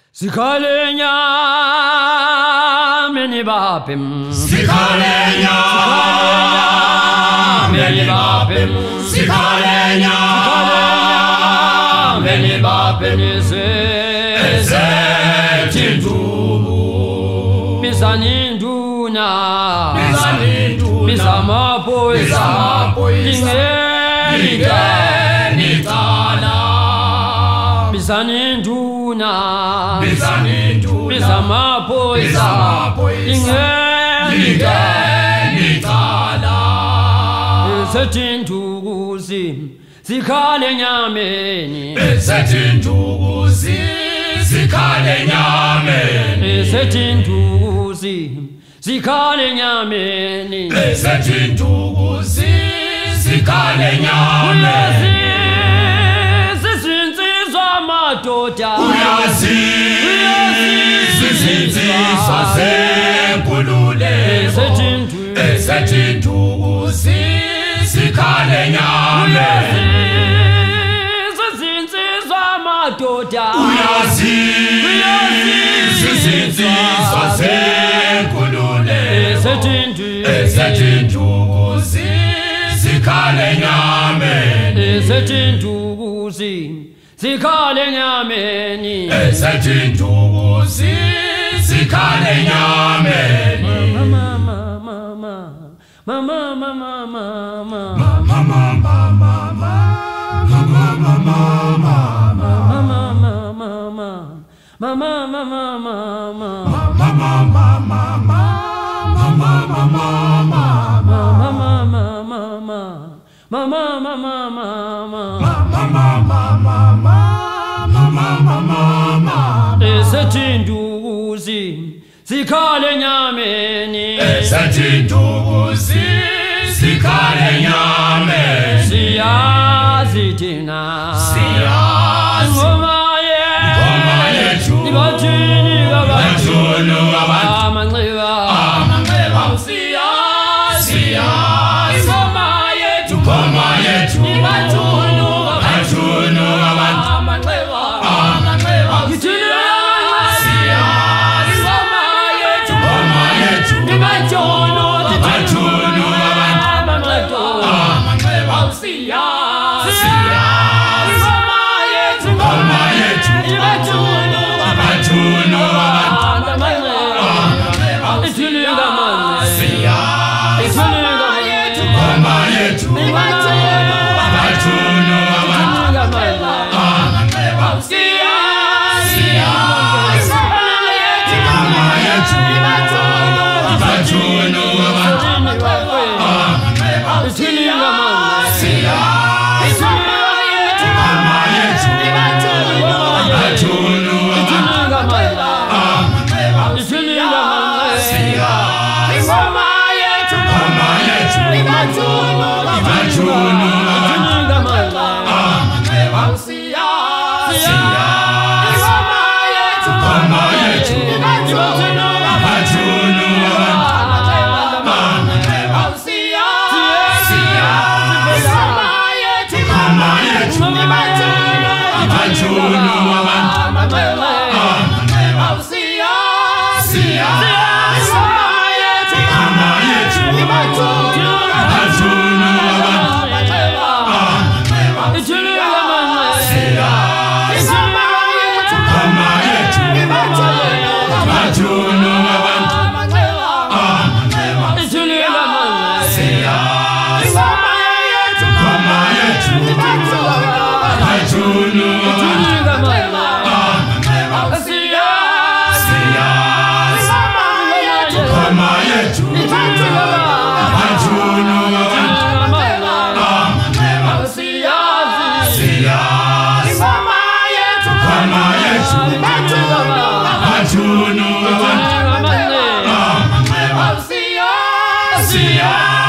Sikalenya meni bapim. Sikalenya meni bapim. Sikalenya meni bapim. Ezetindu Misaninduna Misamapo Ingenitana Misaninduna Misamapo Ingenitana Ezetinduzi Sikalenya meni Ezetinduzi Sikalenya meni Ezetinduzi Sikalenya meni Ezetinduzi Sikalenya meni Sisinzizwa madoda Sisinzizwa senkulule Ezetinduzi Sikalenya meni Sisinzizwa madoda Sisinzizwa senkulule Ezetinduzi Sikalenya meni Ezetinduzi Sikalenya meni Ezetinduzi Sikalenya meni Ezetinduzi Sikalenya meni Ezetinduzi Sikalenya meni Siyazitina Ngoma yetu Nibatini Batunu Amangliba Ngoma yetu Nibatunu Batunu